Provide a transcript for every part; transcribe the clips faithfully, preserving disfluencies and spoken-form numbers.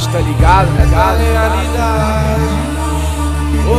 realidade, tá ligado? Tá ligado? A realidade. Oh,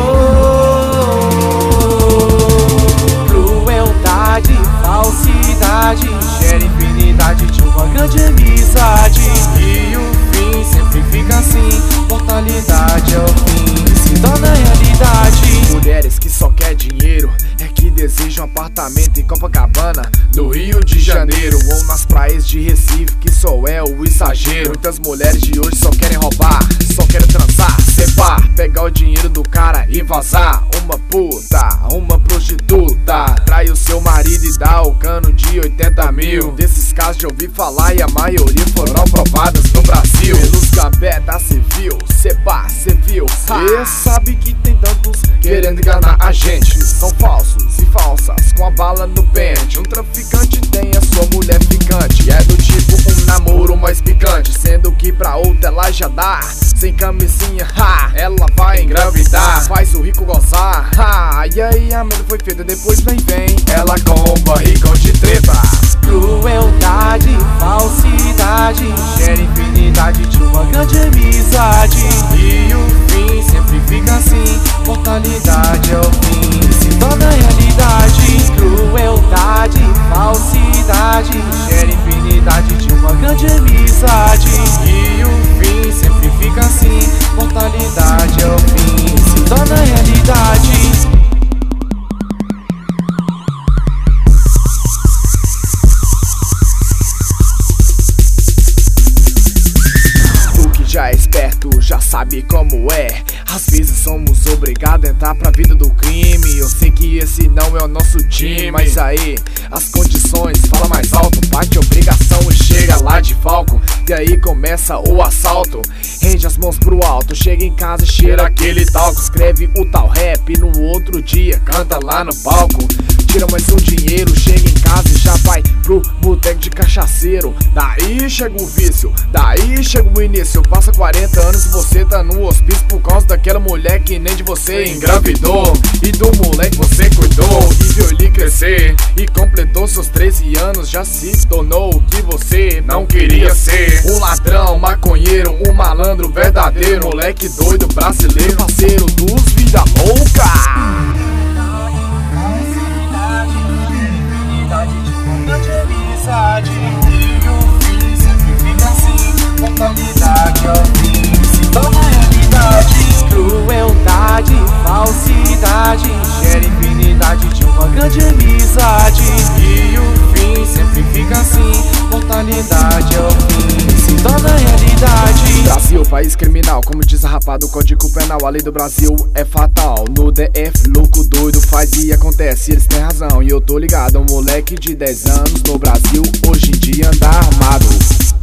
crueldade, falsidade gera infinidade de uma grande amizade. E o fim sempre fica assim, mortalidade é o fim, se torna realidade. Mulheres que só quer dinheiro, é que desejam um apartamento em Copacabana, no Rio de Janeiro, ou nas praias de Recife, que só é o exagero. Muitas mulheres de hoje só querem roubar, só querem transar, separ, pegar o dinheiro do cara e vazar. Uma puta, uma prostituta, trai o seu marido e dá o cano de oitenta mil. Desses casos já ouvi falar e a maioria foram aprovadas no Brasil. Pelos gambé da civil, separ, cê viu. Cê sabe que tem tantos querendo enganar a gente, são falsos e falsas com a bala no pente. Um traficante tem a sua mulher ficante, é do tipo um namoro mais picante, sendo que pra outra ela já dá sem camisinha, ha, ela vai engravidar, faz o rico gozar, ha, e aí a merda foi feita, depois vem vem ela com um barrigão de treta. Crueldade, falsidade gera infinidade de uma grande amizade. E o fim sempre fica assim, mortalidade é o fim, se torna realidade. Crueldade, falsidade gera infinidade de uma grande amizade. E o fim sempre fica assim, mortalidade é o fim, se torna realidade. Já é esperto, já sabe como é. Às vezes somos obrigados a entrar pra vida do crime. Eu sei que esse não é o nosso time, mas aí as condições fala mais alto, bate a obrigação e chega lá de falco. E aí começa o assalto, rende as mãos pro alto, chega em casa e cheira aquele talco. Escreve o tal rap, no outro dia canta lá no palco. Tira mais um dinheiro, chega em casa e já vai pro boteco de cachaceiro. Daí chega o vício, daí chega o início. Passa quarenta anos e você tá no hospício por causa daquela mulher que nem de você engravidou, e do moleque você cuidou e viu ele crescer, e completou seus treze anos, já se tornou o que você não queria ser. Um ladrão, maconheiro, um malandro verdadeiro, moleque doido brasileiro, parceiro dos vida louca. Amizade, e o fim sempre fica assim, mortalidade é o fim, se torna realidade. Crueldade, falsidade gera infinidade de uma grande amizade. E o fim sempre fica assim, mortalidade é o fim, se torna realidade. Brasil, país criminal, como diz a rapa do Código Penal, a lei do Brasil é fatal. No D F, louco doido faz e acontece, eles têm razão e eu tô ligado. Um moleque de dez anos no Brasil hoje em dia anda armado.